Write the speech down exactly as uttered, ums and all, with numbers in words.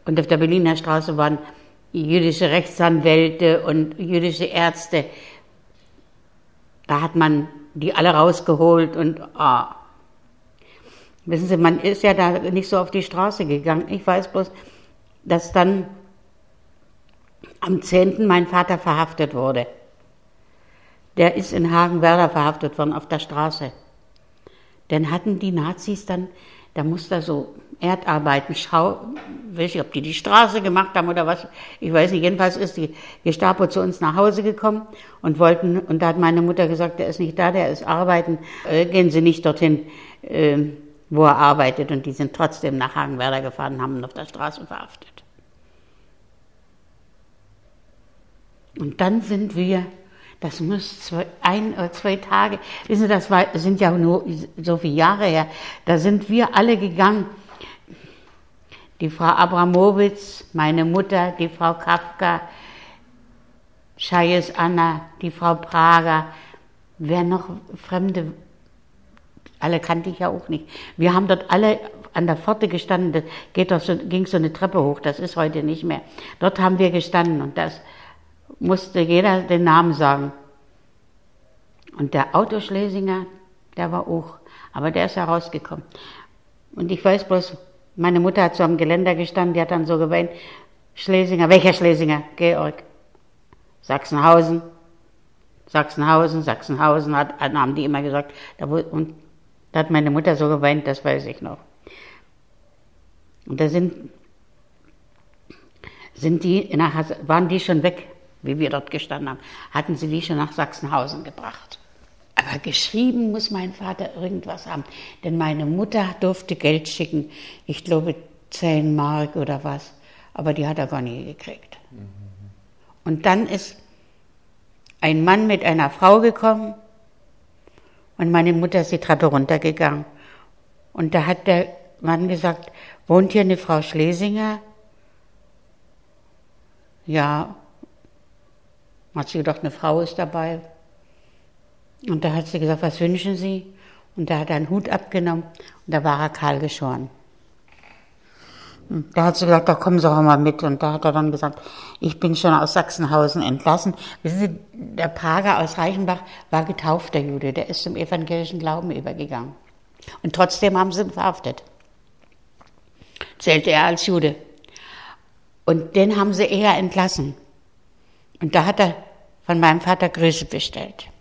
Und auf der Berliner Straße waren jüdische Rechtsanwälte und jüdische Ärzte. Da hat man die alle rausgeholt und ah. Wissen Sie, man ist ja da nicht so auf die Straße gegangen. Ich weiß bloß, dass dann am zehnten mein Vater verhaftet wurde. Der ist in Hagenwerder verhaftet worden, auf der Straße. Dann hatten die Nazis dann, da musste er so Erdarbeiten schauen, weiß ich, ob die die Straße gemacht haben oder was, ich weiß nicht, jedenfalls ist die Gestapo zu uns nach Hause gekommen und wollten, und da hat meine Mutter gesagt, der ist nicht da, der ist arbeiten, äh, gehen Sie nicht dorthin, äh, wo er arbeitet, und die sind trotzdem nach Hagenwerder gefahren und haben ihn auf der Straße verhaftet. Und dann sind wir, das muss zwei, ein oder zwei Tage, wissen Sie, das, war, das sind ja nur so viele Jahre her, da sind wir alle gegangen. Die Frau Abramowitz, meine Mutter, die Frau Kafka, Scheies Anna, die Frau Prager, wer noch Fremde, alle kannte ich ja auch nicht. Wir haben dort alle an der Pforte gestanden, da geht doch so, ging so eine Treppe hoch, das ist heute nicht mehr. Dort haben wir gestanden und das musste jeder den Namen sagen. Und der Auto Schlesinger, der war auch, aber der ist ja rausgekommen. Und ich weiß bloß, meine Mutter hat so am Geländer gestanden, die hat dann so geweint, Schlesinger, welcher Schlesinger? Georg. Sachsenhausen, Sachsenhausen, Sachsenhausen, hat, haben die immer gesagt. Und da hat meine Mutter so geweint, das weiß ich noch. Und da sind, sind die, nach, waren die schon weg, wie wir dort gestanden haben, hatten sie die schon nach Sachsenhausen gebracht. Aber geschrieben muss mein Vater irgendwas haben, denn meine Mutter durfte Geld schicken, ich glaube zehn Mark oder was, aber die hat er gar nie gekriegt. Mhm. Und dann ist ein Mann mit einer Frau gekommen und meine Mutter ist die Treppe runtergegangen. Und da hat der Mann gesagt, wohnt hier eine Frau Schlesinger? Ja, hat sie gedacht, eine Frau ist dabei. Und da hat sie gesagt, was wünschen Sie? Und da hat er einen Hut abgenommen und da war er kahl geschoren. Und da hat sie gesagt, da kommen Sie auch mal mit. Und da hat er dann gesagt, ich bin schon aus Sachsenhausen entlassen. Wissen Sie, der Prager aus Reichenbach war getaufter Jude, der ist zum evangelischen Glauben übergegangen. Und trotzdem haben sie ihn verhaftet. Zählte er als Jude. Und den haben sie eher entlassen. Und da hat er von meinem Vater Grüße bestellt.